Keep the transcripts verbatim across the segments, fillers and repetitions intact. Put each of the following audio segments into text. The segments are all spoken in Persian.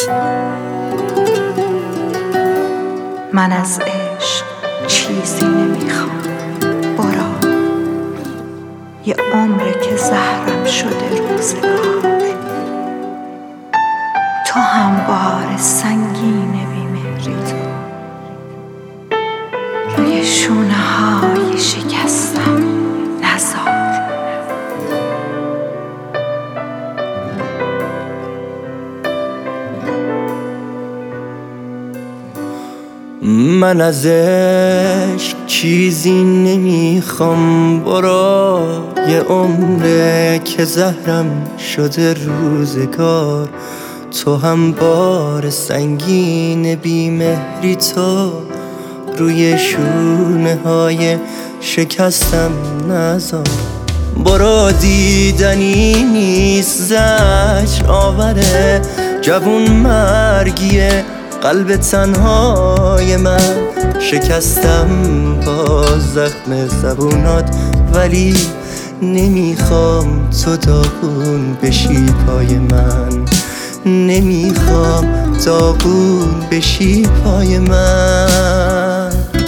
من از عشق چیزی نمیخوام، برو. یه عمره که زهرم شده روزگار، تو هم بار سنگین بیمهری تو روی شونه های شکستم نزار. من از عشق چیزی نمیخوام، برو. یه عمره که زهرم شده روزگار، تو هم بار سنگین بیمهری تو روی شونه های شکستم نزار. برو دیدنی نیست، زجر آوره، جوون مرگیه قلب تنهای من. شکستم با زخم زبونات، ولی نمیخوام تو داغون بشی پای من. نمیخوام داغون بشی پای من.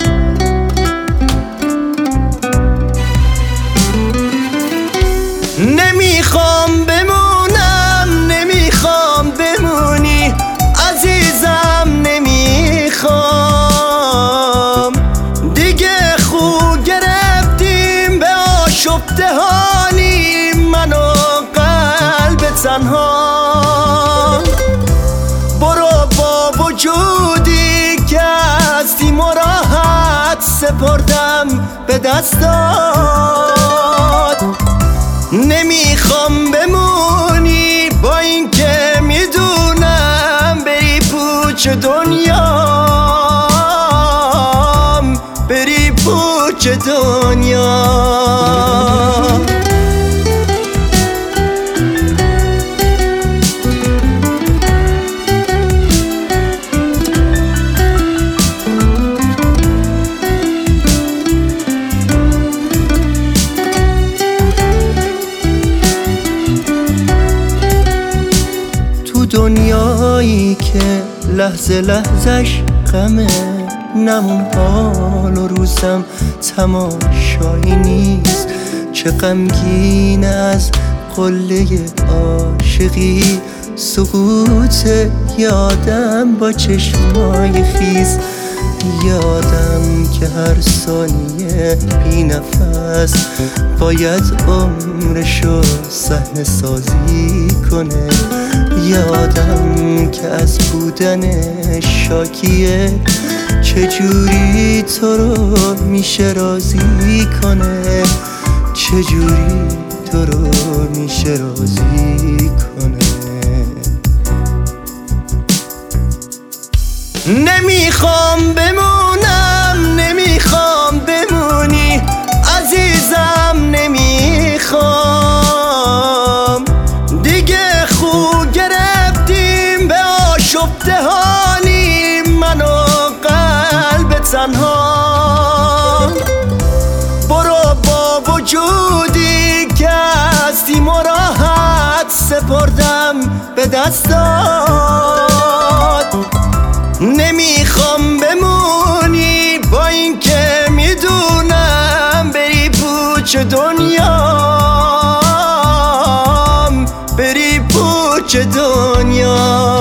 نمیخوام بمونم، نمیخوام بمونی عزیزم، نمیخوام دیگه. خو گرفتیم به آشفته هانی، من و قلب تنها. برو با وجودی که هستیم و راحت سپردم به دستات. نمیخوام بمونی با این که میدونم بری پوچ دنیام، بری پوچ دنیا. دنیایی که لحظه لحظش غمه، نمون حال و روزم تماشایی نیست. چه غمگینه از قله عاشقی سقوط یادم با چشمای خیس. یادم که هر ثانیه بی نفس باید عمرشو صحنه سازی کنه. یادم که از بودن شاکیه چجوری تو رو میشه راضی کنه، چجوری تو رو میشه راضی کنه. نمیخوام بمونم، نمیخوام بمونی عزیزم، نمیخوام دیگه. خو گرفتیم به آشفته هانی، من و قلب تنها. برو با وجودی که هستیم و راحت سپردم به دستات. نمیخوام بمونی با این که میدونم بری پوچ دنیام، بری پوچ دنیا.